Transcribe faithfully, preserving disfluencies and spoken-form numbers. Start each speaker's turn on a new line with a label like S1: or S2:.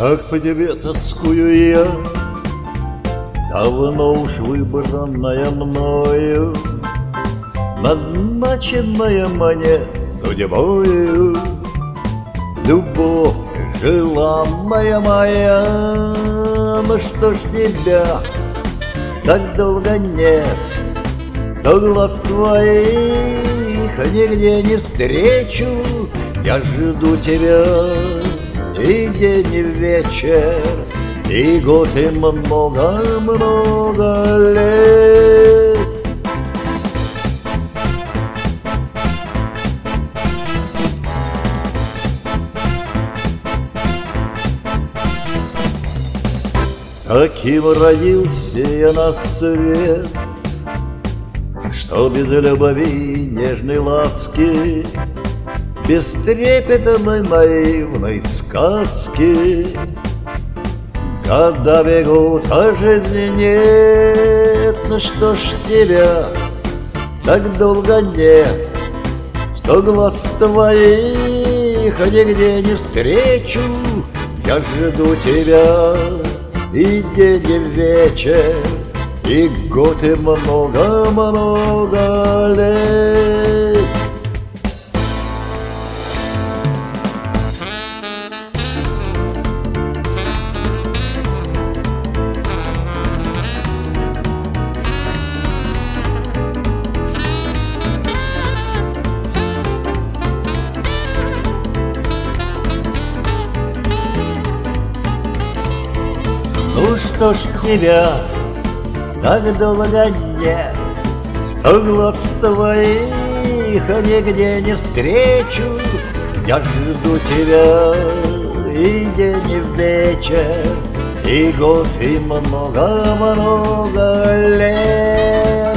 S1: Как по тебе тоскую я, давно уж выбранная мною, назначенная мне судьбою. Любовь желанная моя, ну что ж тебя так долго нет, до глаз твоих нигде не встречу. Я жду тебя и день, и вечер, и год, и много-много лет. Таким родился я на свет, что без любви, нежной ласки, без трепетной наивной сказки. Года бегут, а жизни нет. Ну что ж тебя так долго нет, что глаз твоих нигде не встречу. Я жду тебя и день, и вечер, и год, и много-много лет. Ну что ж тебя так долго нет, что глаз твоих нигде не встречу. Я жду тебя и день, и вечер, и год, и много-много лет.